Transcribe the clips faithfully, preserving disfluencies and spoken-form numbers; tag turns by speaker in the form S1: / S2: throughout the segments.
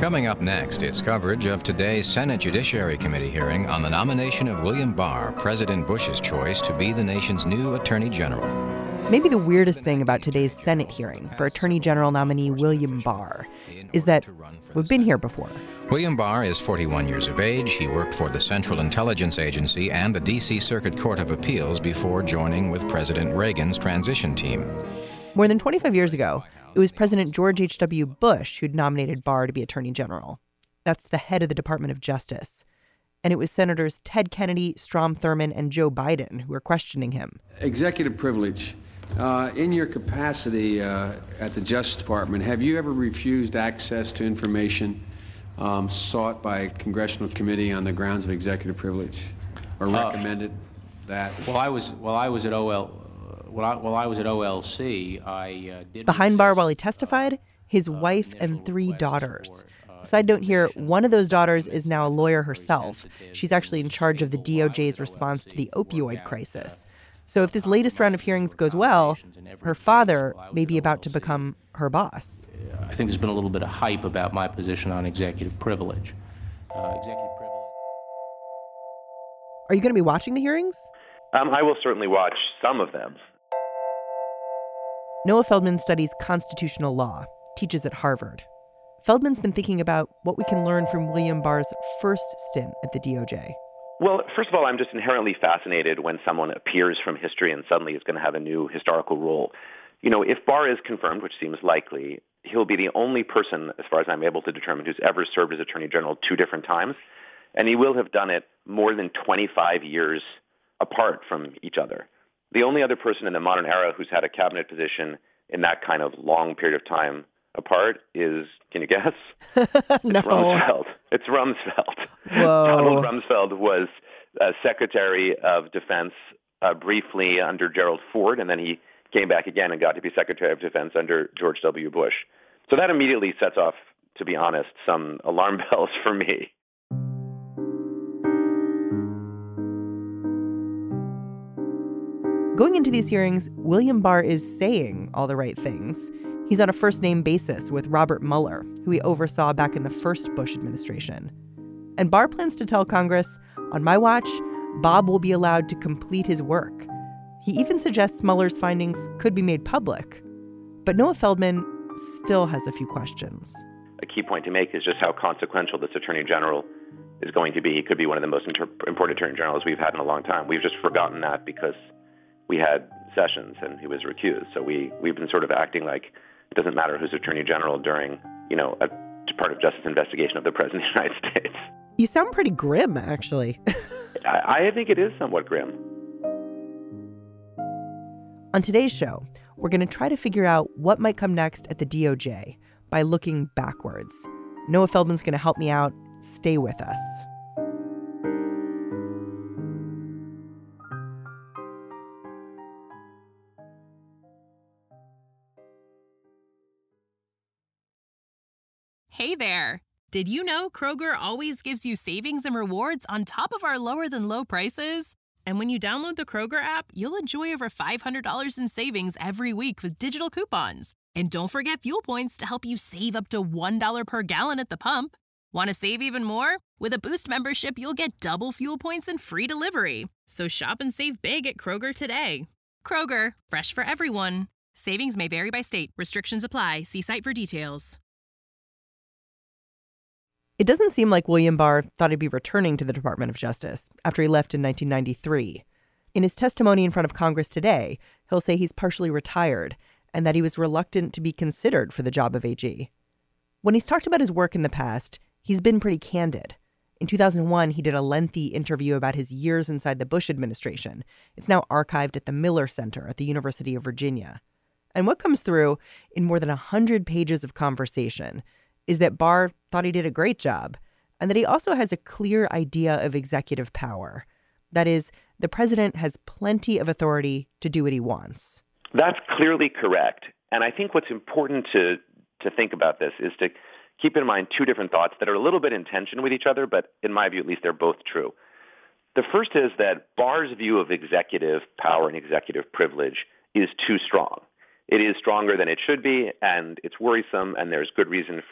S1: Coming up next, it's coverage of today's Senate Judiciary Committee hearing on the nomination of William Barr, President Bush's choice to be the nation's new Attorney General.
S2: Maybe the weirdest thing about today's Senate hearing for Attorney General nominee William Barr is that we've been here before.
S1: William Barr is forty-one years of age. He worked for the Central Intelligence Agency and the D C Circuit Court of Appeals before joining with President Reagan's transition team.
S2: More than twenty-five years ago, it was President George H W. Bush who'd nominated Barr to be Attorney General. That's the head of the Department of Justice. And it was Senators Ted Kennedy, Strom Thurmond, and Joe Biden who were questioning him.
S3: Executive privilege. Uh, in your capacity uh, at the Justice Department, have you ever refused access to information um, sought by a congressional committee on the grounds of executive privilege, or recommended uh, that?
S4: Well, I was well. I was at O L. While I, while I was at O L C, I uh, did.
S2: Behind Barr while he testified, his uh, wife and three daughters. For, uh, Side note here, one of those daughters is now a lawyer herself. She's actually in charge of the D O J's response to the opioid crisis. So if this latest round of hearings goes well, her father may be about to become her boss.
S4: I think there's been a little bit of hype about my position on executive privilege. Uh, executive privilege.
S2: Are you going to be watching the hearings?
S5: Um, I will certainly watch some of them.
S2: Noah Feldman studies constitutional law, teaches at Harvard. Feldman's been thinking about what we can learn from William Barr's first stint at the D O J.
S5: Well, first of all, I'm just inherently fascinated when someone appears from history and suddenly is going to have a new historical role. You know, if Barr is confirmed, which seems likely, he'll be the only person, as far as I'm able to determine, who's ever served as Attorney General two different times. And he will have done it more than twenty-five years apart from each other. The only other person in the modern era who's had a cabinet position in that kind of long period of time apart is, can you guess?
S2: No.
S5: It's Rumsfeld. It's Rumsfeld.
S2: Whoa.
S5: Donald Rumsfeld was uh, Secretary of Defense uh, briefly under Gerald Ford, and then he came back again and got to be Secretary of Defense under George W. Bush. So that immediately sets off, to be honest, some alarm bells for me.
S2: Going into these hearings, William Barr is saying all the right things. He's on a first-name basis with Robert Mueller, who he oversaw back in the first Bush administration. And Barr plans to tell Congress, on my watch, Bob will be allowed to complete his work. He even suggests Mueller's findings could be made public. But Noah Feldman still has a few questions.
S5: A key point to make is just how consequential this Attorney General is going to be. He could be one of the most inter- important Attorney Generals we've had in a long time. We've just forgotten that because we had Sessions and he was recused. So we, we've been sort of acting like it doesn't matter who's Attorney General during, you know, a Department of Justice investigation of the President of the United States.
S2: You sound pretty grim, actually.
S5: I, I think it is somewhat grim.
S2: On today's show, we're going to try to figure out what might come next at the D O J by looking backwards. Noah Feldman's going to help me out. Stay with us.
S6: Hey there. Did you know Kroger always gives you savings and rewards on top of our lower than low prices? And when you download the Kroger app, you'll enjoy over five hundred dollars in savings every week with digital coupons. And don't forget fuel points to help you save up to one dollar per gallon at the pump. Want to save even more? With a Boost membership, you'll get double fuel points and free delivery. So shop and save big at Kroger today. Kroger, fresh for everyone. Savings may vary by state. Restrictions apply. See site for details.
S2: It doesn't seem like William Barr thought he'd be returning to the Department of Justice after he left in nineteen ninety-three. In his testimony in front of Congress today, he'll say he's partially retired and that he was reluctant to be considered for the job of A G. When he's talked about his work in the past, he's been pretty candid. In two thousand one, he did a lengthy interview about his years inside the Bush administration. It's now archived at the Miller Center at the University of Virginia. And what comes through in more than one hundred pages of conversation is that Barr thought he did a great job and that he also has a clear idea of executive power. That is, the president has plenty of authority to do what he wants.
S5: That's clearly correct. And I think what's important to, to think about this is to keep in mind two different thoughts that are a little bit in tension with each other, but in my view, at least, they're both true. The first is that Barr's view of executive power and executive privilege is too strong. It is stronger than it should be, and it's worrisome, and there's good reason for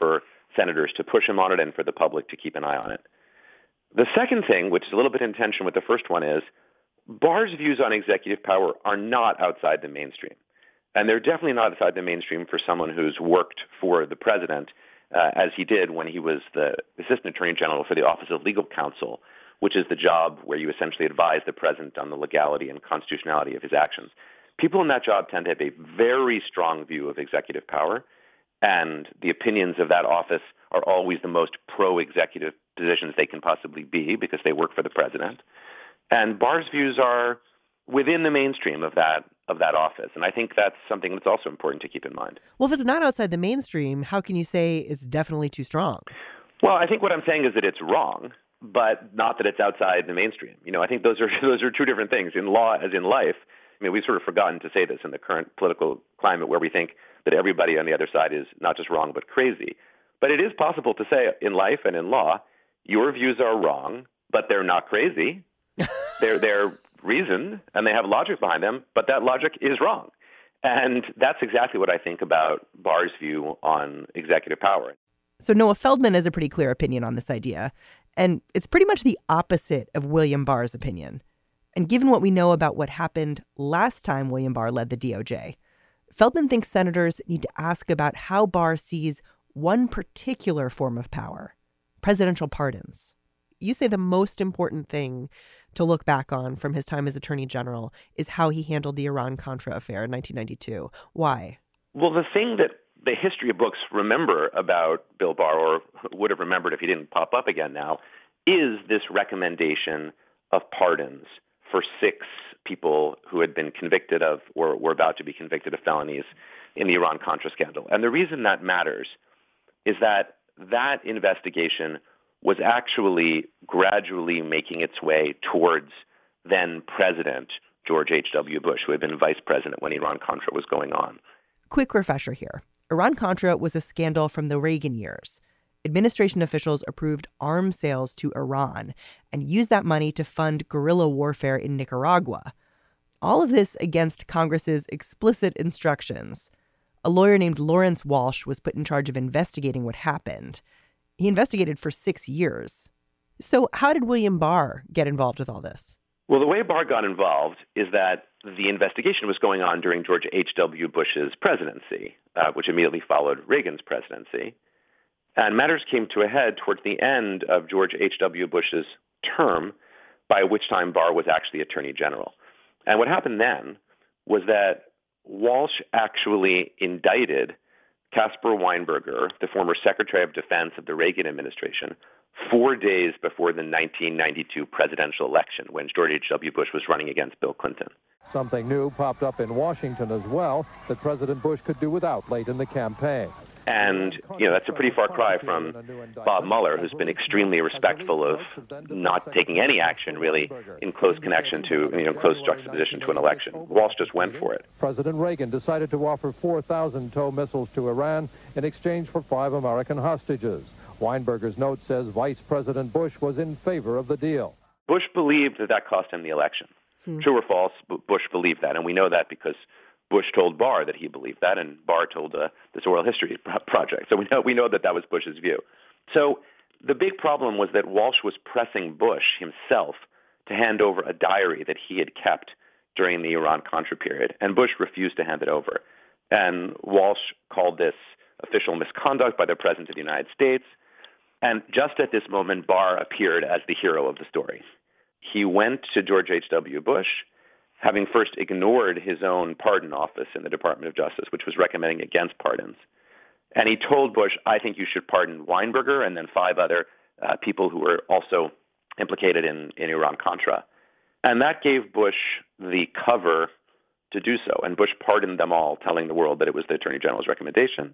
S5: senators to push him on it and for the public to keep an eye on it. The second thing, which is a little bit in tension with the first one, is Barr's views on executive power are not outside the mainstream. And they're definitely not outside the mainstream for someone who's worked for the president, uh, as he did when he was the Assistant Attorney General for the Office of Legal Counsel, which is the job where you essentially advise the president on the legality and constitutionality of his actions. People in that job tend to have a very strong view of executive power, and the opinions of that office are always the most pro-executive positions they can possibly be because they work for the president. And Barr's views are within the mainstream of that of that office. And I think that's something that's also important to keep in mind.
S2: Well, if it's not outside the mainstream, how can you say it's definitely too strong?
S5: Well, I think what I'm saying is that it's wrong, but not that it's outside the mainstream. You know, I think those are those are two different things. In law, as in life, I mean, we've sort of forgotten to say this in the current political climate where we think that everybody on the other side is not just wrong, but crazy. But it is possible to say in life and in law, your views are wrong, but they're not crazy. they're they're reasoned and they have logic behind them, but that logic is wrong. And that's exactly what I think about Barr's view on executive power.
S2: So Noah Feldman has a pretty clear opinion on this idea, and it's pretty much the opposite of William Barr's opinion. And given what we know about what happened last time William Barr led the D O J, Feldman thinks senators need to ask about how Barr sees one particular form of power, presidential pardons. You say the most important thing to look back on from his time as Attorney General is how he handled the Iran-Contra affair in nineteen ninety-two. Why?
S5: Well, the thing that the history books remember about Bill Barr, or would have remembered if he didn't pop up again now, is this recommendation of pardons for six people who had been convicted of or were about to be convicted of felonies in the Iran-Contra scandal. And the reason that matters is that that investigation was actually gradually making its way towards then President George H W. Bush, who had been vice president when Iran-Contra was going on.
S2: Quick refresher here. Iran-Contra was a scandal from the Reagan years. Administration officials approved arms sales to Iran and used that money to fund guerrilla warfare in Nicaragua. All of this against Congress's explicit instructions. A lawyer named Lawrence Walsh was put in charge of investigating what happened. He investigated for six years. So how did William Barr get involved with all this?
S5: Well, the way Barr got involved is that the investigation was going on during George H W. Bush's presidency, uh, which immediately followed Reagan's presidency. And matters came to a head towards the end of George H W. Bush's term, by which time Barr was actually Attorney General. And what happened then was that Walsh actually indicted Caspar Weinberger, the former Secretary of Defense of the Reagan administration, four days before the nineteen ninety-two presidential election when George H W. Bush was running against Bill Clinton.
S7: Something new popped up in Washington as well that President Bush could do without late in the campaign.
S5: And, you know, that's a pretty far cry from Bob Mueller, who's been extremely respectful of not taking any action, really, in close connection to, you know, close juxtaposition to an election. Walsh just went for it.
S7: President Reagan decided to offer four thousand tow missiles to Iran in exchange for five American hostages. Weinberger's note says Vice President Bush was in favor of the deal.
S5: Bush believed that that cost him the election. Hmm. True or false, Bush believed that, and we know that because Bush told Barr that he believed that, and Barr told uh, this Oral History Project. So we know we know that that was Bush's view. So the big problem was that Walsh was pressing Bush himself to hand over a diary that he had kept during the Iran-Contra period, and Bush refused to hand it over. And Walsh called this official misconduct by the President of the United States. And just at this moment, Barr appeared as the hero of the story. He went to George H W. Bush, having first ignored his own pardon office in the Department of Justice, which was recommending against pardons. And he told Bush, I think you should pardon Weinberger and then five other uh, people who were also implicated in, in Iran-Contra. And that gave Bush the cover to do so. And Bush pardoned them all, telling the world that it was the Attorney General's recommendation.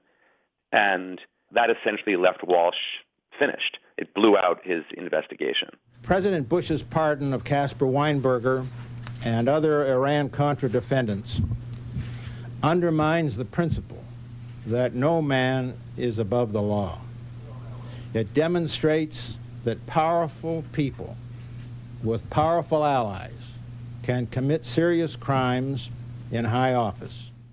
S5: And that essentially left Walsh finished. It blew out his investigation.
S8: President Bush's pardon of Caspar Weinberger and other Iran-Contra defendants undermines the principle that no man is above the law. It demonstrates that powerful people with powerful allies can commit serious crimes in high office.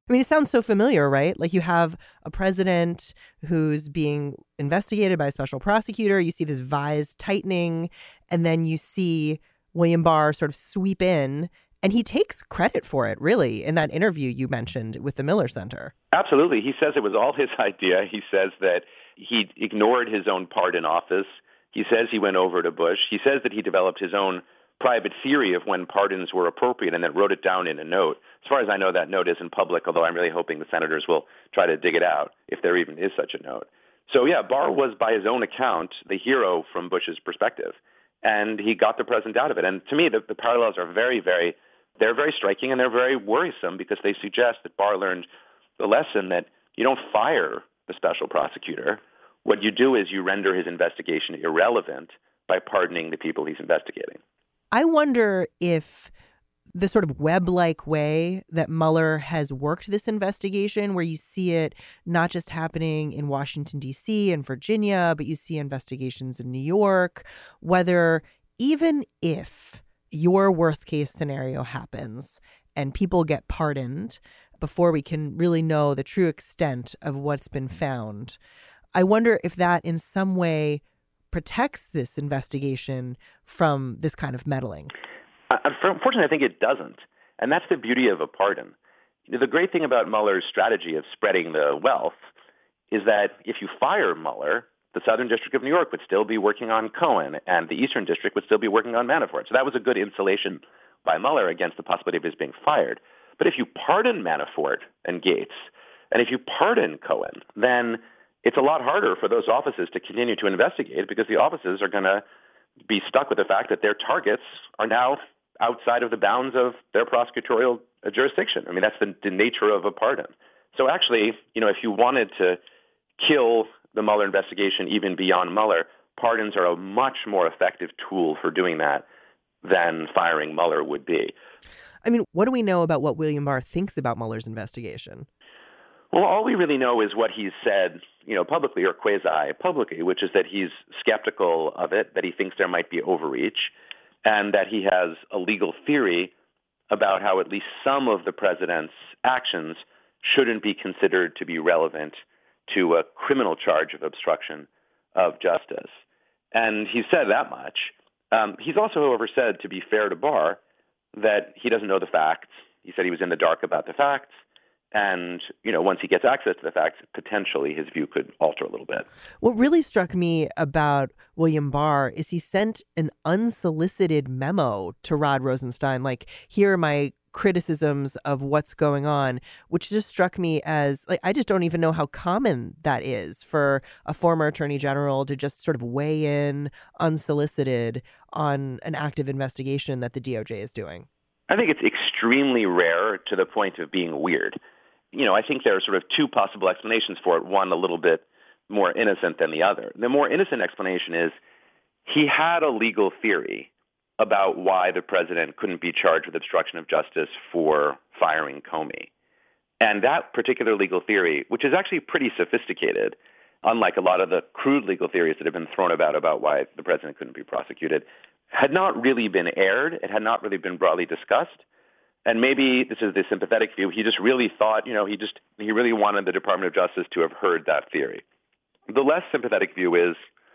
S2: I mean, it sounds so familiar, right? Like you have a president who's being investigated by a special prosecutor. You see this vise tightening, and then you see William Barr sort of sweep in, and he takes credit for it, really, in that interview you mentioned with the Miller Center.
S5: Absolutely. He says it was all his idea. He says that he ignored his own part in office. He says he went over to Bush. He says that he developed his own private theory of when pardons were appropriate and then wrote it down in a note. As far as I know, that note isn't public, although I'm really hoping the senators will try to dig it out if there even is such a note. So, yeah, Barr was, by his own account, the hero from Bush's perspective, and he got the president out of it. And to me, the, the parallels are very, very, they're very striking, and they're very worrisome because they suggest that Barr learned the lesson that you don't fire the special prosecutor. What you do is you render his investigation irrelevant by pardoning the people he's investigating.
S2: I wonder if the sort of web-like way that Mueller has worked this investigation, where you see it not just happening in Washington, D C and Virginia, but you see investigations in New York, whether even if your worst case scenario happens and people get pardoned before we can really know the true extent of what's been found, I wonder if that in some way protects this investigation from this kind of meddling.
S5: Unfortunately, I think it doesn't. And that's the beauty of a pardon. The great thing about Mueller's strategy of spreading the wealth is that if you fire Mueller, the Southern District of New York would still be working on Cohen, and the Eastern District would still be working on Manafort. So that was a good insulation by Mueller against the possibility of his being fired. But if you pardon Manafort and Gates, and if you pardon Cohen, then it's a lot harder for those offices to continue to investigate because the offices are going to be stuck with the fact that their targets are now outside of the bounds of their prosecutorial jurisdiction. I mean, that's the, the nature of a pardon. So actually, you know, if you wanted to kill the Mueller investigation even beyond Mueller, pardons are a much more effective tool for doing that than firing Mueller would be.
S2: I mean, what do we know about what William Barr thinks about Mueller's investigation?
S5: Well, all we really know is what he's said, you know, publicly or quasi-publicly, which is that he's skeptical of it, that he thinks there might be overreach, and that he has a legal theory about how at least some of the president's actions shouldn't be considered to be relevant to a criminal charge of obstruction of justice. And he said that much. Um, he's also, however, said, to be fair to Barr, that he doesn't know the facts. He said he was in the dark about the facts. And, you know, once he gets access to the facts, potentially his view could alter a little bit.
S2: What really struck me about William Barr is he sent an unsolicited memo to Rod Rosenstein, like, here are my criticisms of what's going on, which just struck me as, like, I just don't even know how common that is for a former attorney general to just sort of weigh in unsolicited on an active investigation that the D O J is doing.
S5: I think it's extremely rare to the point of being weird. You know, I think there are sort of two possible explanations for it, one a little bit more innocent than the other. The more innocent explanation is he had a legal theory about why the president couldn't be charged with obstruction of justice for firing Comey. And that particular legal theory, which is actually pretty sophisticated, unlike a lot of the crude legal theories that have been thrown about about why the president couldn't be prosecuted, had not really been aired. It had not really been broadly discussed. And maybe this is the sympathetic view. He just really thought, you know, he just he really wanted the Department of Justice to have heard that theory. The less sympathetic view is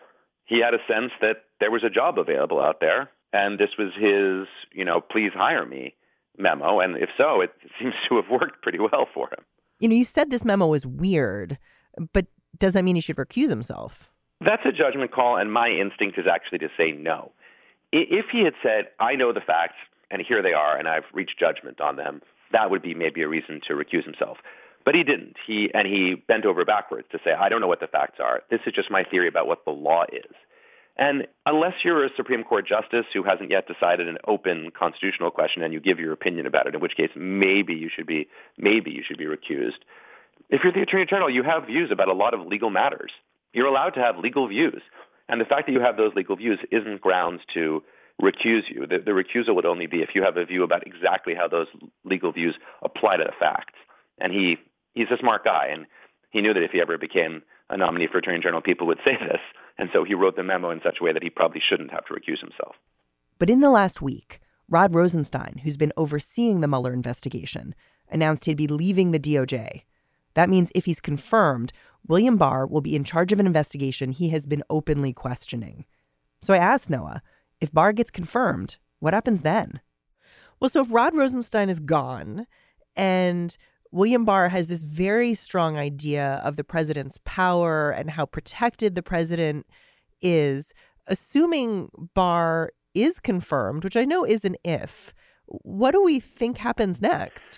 S5: he had a sense that there was a job available out there, and this was his, you know, please hire me memo. And if so, it seems to have worked pretty well for him.
S2: You know, you said this memo was weird, but does that mean he should recuse himself?
S5: That's a judgment call, and my instinct is actually to say no. If he had said, I know the facts, and here they are, and I've reached judgment on them, that would be maybe a reason to recuse himself. But he didn't. He and he bent over backwards to say, I don't know what the facts are. This is just my theory about what the law is. And unless you're a Supreme Court justice who hasn't yet decided an open constitutional question and you give your opinion about it, in which case maybe you should be maybe you should be recused. If you're the Attorney General, you have views about a lot of legal matters. You're allowed to have legal views. And the fact that you have those legal views isn't grounds to recuse you. The, the recusal would only be if you have a view about exactly how those legal views apply to the facts. And he he's a smart guy, and he knew that if he ever became a nominee for Attorney General, people would say this. And so he wrote the memo in such a way that he probably shouldn't have to recuse himself.
S2: But in the last week, Rod Rosenstein, who's been overseeing the Mueller investigation, announced he'd be leaving the D O J. That means if he's confirmed, William Barr will be in charge of an investigation he has been openly questioning. So I asked Noah, if Barr gets confirmed, what happens then? Well, so if Rod Rosenstein is gone and William Barr has this very strong idea of the president's power and how protected the president is, assuming Barr is confirmed, which I know is an if, what do we think happens next?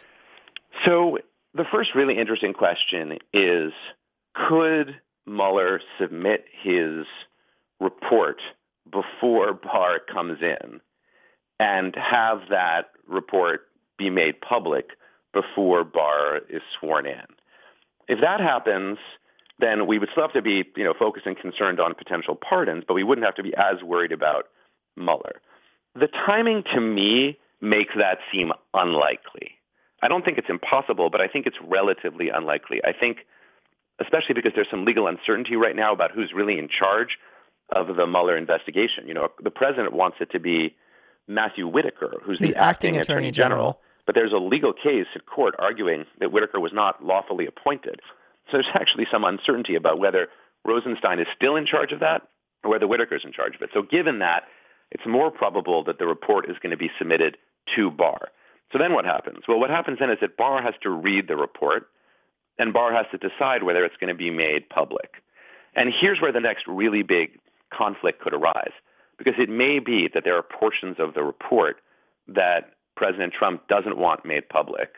S5: So the first really interesting question is, could Mueller submit his report before Barr comes in and have that report be made public before Barr is sworn in? If that happens, then we would still have to be, you know, focused and concerned on potential pardons, but we wouldn't have to be as worried about Mueller. The timing, to me, makes that seem unlikely. I don't think it's impossible, but I think it's relatively unlikely. I think, especially because there's some legal uncertainty right now about who's really in charge of the Mueller investigation. You know, the president wants it to be Matthew Whitaker, who's the, the acting, acting attorney, attorney general. general. But there's a legal case at court arguing that Whitaker was not lawfully appointed. So there's actually some uncertainty about whether Rosenstein is still in charge of that or whether Whitaker's in charge of it. So given that, it's more probable that the report is going to be submitted to Barr. So then what happens? Well, what happens then is that Barr has to read the report, and Barr has to decide whether it's going to be made public. And here's where the next really big conflict could arise, because it may be that there are portions of the report that President Trump doesn't want made public,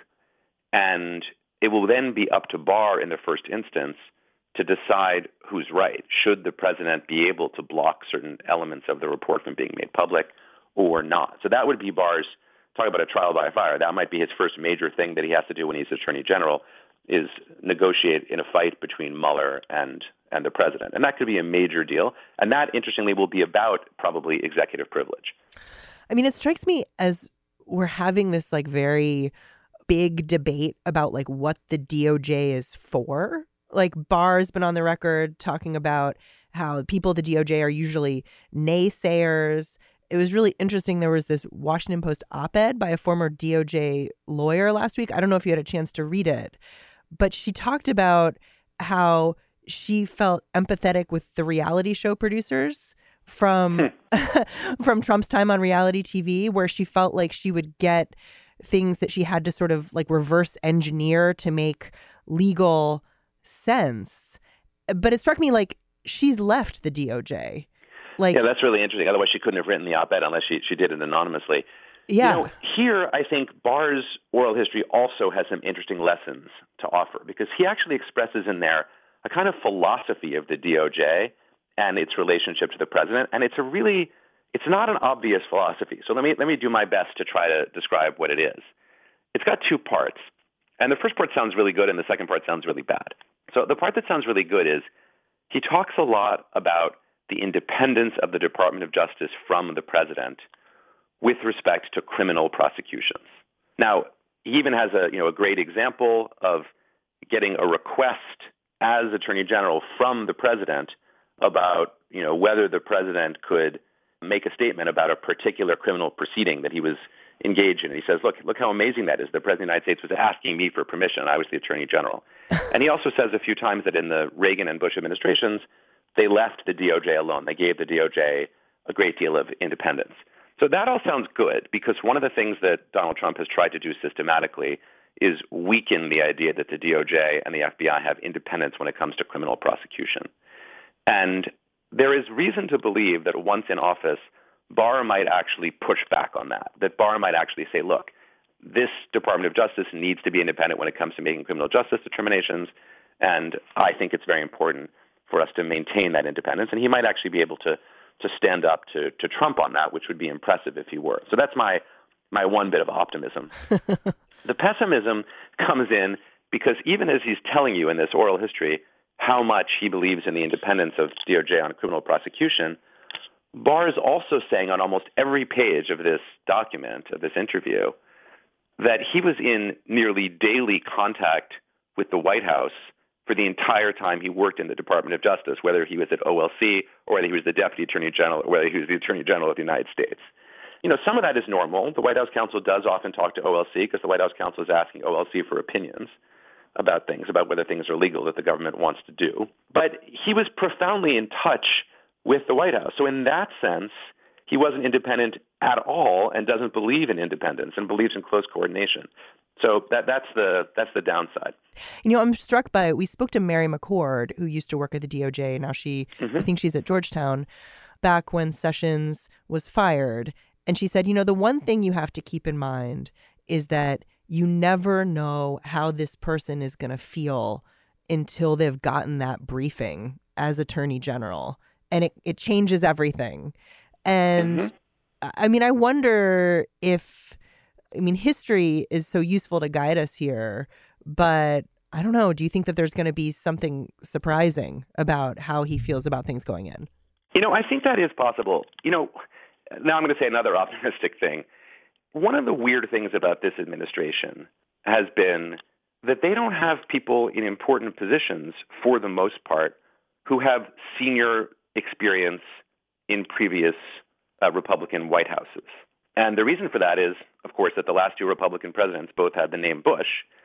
S5: and it will then be up to Barr in the first instance to decide who's right. Should the president be able to block certain elements of the report from being made public or not? So that would be Barr's, talk about a trial by fire. That might be his first major thing that he has to do when he's attorney general, is negotiate in a fight between Mueller and, and the president. And that could be a major deal. And that, interestingly, will be about probably executive privilege.
S2: I mean, it strikes me as we're having this like very big debate about like what the D O J is for. Like Barr's been on the record talking about how people at the D O J are usually naysayers. It was really interesting. There was this Washington Post op-ed by a former D O J lawyer last week. I don't know if you had a chance to read it, but she talked about how she felt empathetic with the reality show producers from from Trump's time on reality T V, where she felt like she would get things that she had to sort of like reverse engineer to make legal sense. But it struck me like she's left the D O J. Like,
S5: yeah, that's really interesting. Otherwise, she couldn't have written the op-ed unless she, she did it anonymously.
S2: Yeah.
S5: You know, here, I think Barr's oral history also has some interesting lessons to offer, because he actually expresses in there a kind of philosophy of the D O J and its relationship to the president. And it's a really, it's not an obvious philosophy. So let me, let me do my best to try to describe what it is. It's got two parts. And the first part sounds really good, and the second part sounds really bad. So the part that sounds really good is he talks a lot about the independence of the Department of Justice from the president with respect to criminal prosecutions. Now, he even has a, you know, a great example of getting a request as Attorney General from the president about, you know, whether the president could make a statement about a particular criminal proceeding that he was engaged in. And he says, look, look how amazing that is. The President of the United States was asking me for permission. I was the Attorney General. And he also says a few times that in the Reagan and Bush administrations, they left the D O J alone. They gave the D O J a great deal of independence. So that all sounds good, because one of the things that Donald Trump has tried to do systematically is weaken the idea that the D O J and the F B I have independence when it comes to criminal prosecution. And there is reason to believe that once in office, Barr might actually push back on that, that Barr might actually say, look, this Department of Justice needs to be independent when it comes to making criminal justice determinations, and I think it's very important for us to maintain that independence. And he might actually be able to to stand up to, to Trump on that, which would be impressive if he were. So that's my, my one bit of optimism. The pessimism comes in because even as he's telling you in this oral history how much he believes in the independence of D O J on criminal prosecution, Barr is also saying on almost every page of this document, of this interview, that he was in nearly daily contact with the White House for the entire time he worked in the Department of Justice, whether he was at O L C or whether he was the Deputy Attorney General or whether he was the Attorney General of the United States. you know, some of that is normal. The White House counsel does often talk to O L C because the White House counsel is asking O L C for opinions about things, about whether things are legal that the government wants to do. But he was profoundly in touch with the White House. So in that sense, he wasn't independent at all and doesn't believe in independence and believes in close coordination. So that that's the that's the downside.
S2: You know, I'm struck by it. We spoke to Mary McCord, who used to work at the D O J. Now she, mm-hmm. I think she's at Georgetown, back when Sessions was fired. And she said, you know, the one thing you have to keep in mind is that you never know how this person is going to feel until they've gotten that briefing as Attorney General. And it, it changes everything. And mm-hmm. I mean, I wonder if, I mean, history is so useful to guide us here, but I don't know. Do you think that there's going to be something surprising about how he feels about things going in?
S5: You know, I think that is possible. You know, now I'm going to say another optimistic thing. One of the weird things about this administration has been that they don't have people in important positions, for the most part, who have senior experience in previous uh, Republican White Houses. And the reason for that is, of course, that the last two Republican presidents both had the name Bush,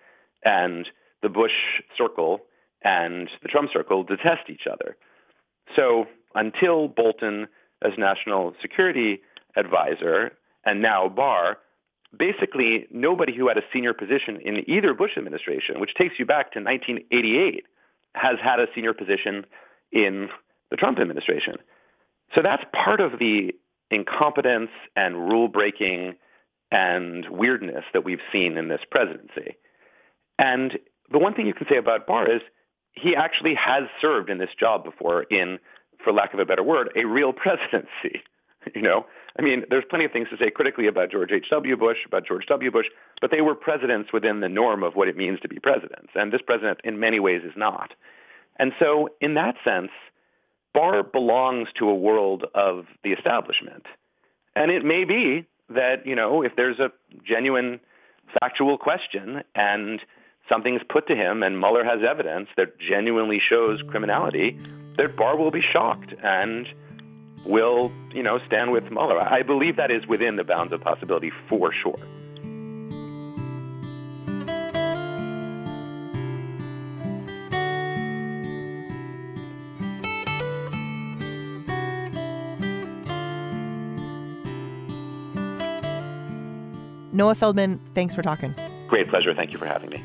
S5: and the Bush circle and the Trump circle detest each other. So until Bolton, as national security advisor, and now Barr, basically nobody who had a senior position in either Bush administration, which takes you back to nineteen eighty-eight, has had a senior position in the Trump administration. So that's part of the incompetence and rule-breaking and weirdness that we've seen in this presidency. And the one thing you can say about Barr is he actually has served in this job before in, for lack of a better word, a real presidency. You know, I mean, there's plenty of things to say critically about George H W. Bush, about George W. Bush, but they were presidents within the norm of what it means to be presidents. And this president, in many ways, is not. And so in that sense, Barr belongs to a world of the establishment. And it may be that, you know, if there's a genuine factual question and something's put to him and Mueller has evidence that genuinely shows criminality, that Barr will be shocked and will, you know, stand with Mueller. I believe that is within the bounds of possibility for sure.
S2: Noah Feldman, thanks for talking.
S5: Great pleasure. Thank you for having me.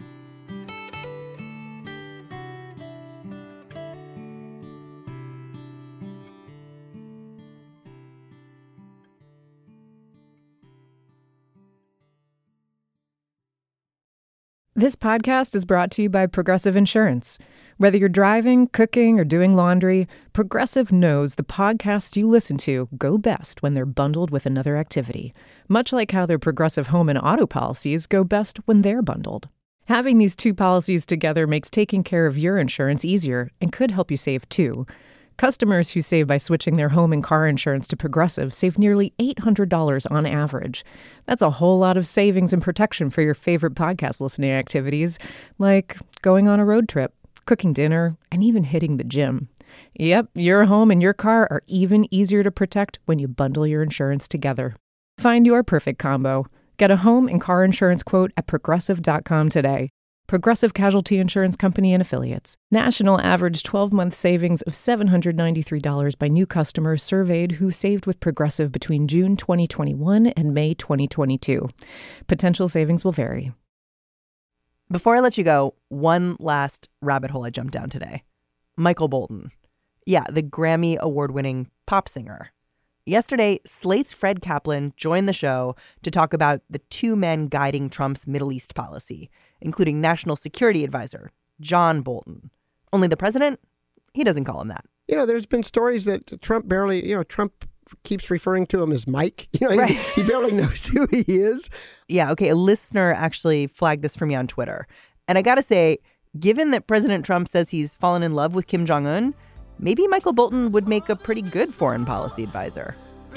S9: This podcast is brought to you by Progressive Insurance. Whether you're driving, cooking, or doing laundry, Progressive knows the podcasts you listen to go best when they're bundled with another activity, much like how their Progressive home and auto policies go best when they're bundled. Having these two policies together makes taking care of your insurance easier and could help you save too. Customers who save by switching their home and car insurance to Progressive save nearly eight hundred dollars on average. That's a whole lot of savings and protection for your favorite podcast listening activities, like going on a road trip, cooking dinner, and even hitting the gym. Yep, your home and your car are even easier to protect when you bundle your insurance together. Find your perfect combo. Get a home and car insurance quote at progressive dot com today. Progressive Casualty Insurance Company and Affiliates. National average twelve-month savings of seven hundred ninety-three dollars by new customers surveyed who saved with Progressive between June twenty twenty-one and May twenty twenty-two. Potential savings will vary.
S2: Before I let you go, one last rabbit hole I jumped down today. Michael Bolton. Yeah, the Grammy award-winning pop singer. Yesterday, Slate's Fred Kaplan joined the show to talk about the two men guiding Trump's Middle East policy, including National Security Advisor John Bolton. Only the president, he doesn't call him that.
S10: You know, there's been stories that Trump barely, you know, Trump keeps referring to him as Mike. You know, right. he, he barely knows who he is.
S2: Yeah, okay, a listener actually flagged this for me on Twitter. And I gotta say, given that President Trump says he's fallen in love with Kim Jong-un, maybe Michael Bolton would make a pretty good foreign policy advisor.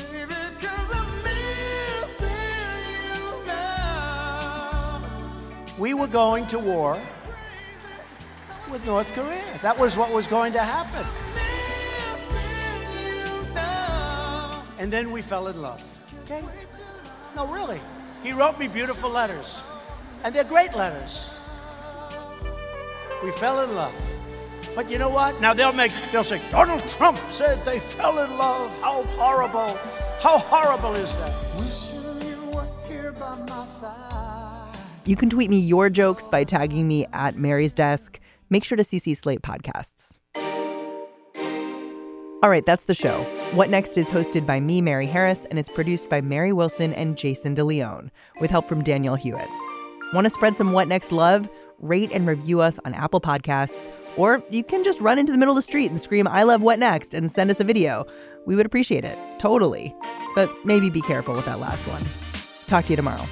S11: We were going to war with North Korea. That was what was going to happen. And then we fell in love. okay? No, really. He wrote me beautiful letters. And they're great letters. We fell in love. But you know what? Now they'll make, they'll say, Donald Trump said they fell in love. How horrible. How horrible is that? Wishing you were here by my side.
S2: You can tweet me your jokes by tagging me at Mary's Desk. Make sure to C C Slate Podcasts. All right, that's the show. What Next is hosted by me, Mary Harris, and it's produced by Mary Wilson and Jason DeLeon, with help from Danielle Hewitt. Want to spread some What Next love? Rate and review us on Apple Podcasts, or you can just run into the middle of the street and scream, I love What Next, and send us a video. We would appreciate it, totally. But maybe be careful with that last one. Talk to you tomorrow.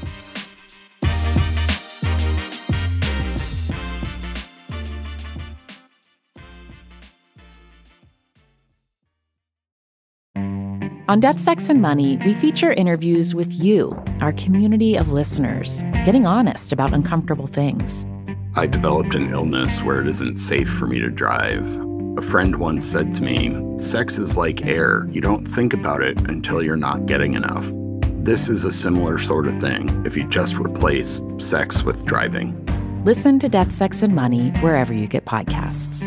S12: On Death, Sex, and Money, we feature interviews with you, our community of listeners, getting honest about uncomfortable things.
S13: I developed an illness where it isn't safe for me to drive. A friend once said to me, sex is like air. You don't think about it until you're not getting enough. This is a similar sort of thing if you just replace sex with driving.
S12: Listen to Death, Sex, and Money wherever you get podcasts.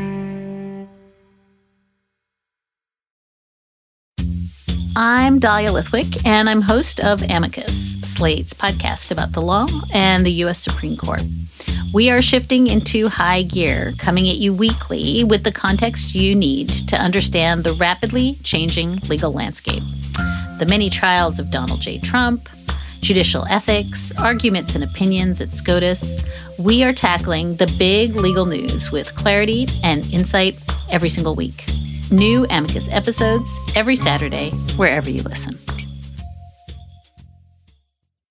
S14: I'm Dahlia Lithwick, and I'm host of Amicus, Slate's podcast about the law and the U S Supreme Court. We are shifting into high gear, coming at you weekly with the context you need to understand the rapidly changing legal landscape. The many trials of Donald J. Trump, judicial ethics, arguments and opinions at SCOTUS. We are tackling the big legal news with clarity and insight every single week. New Amicus episodes every Saturday, wherever you listen.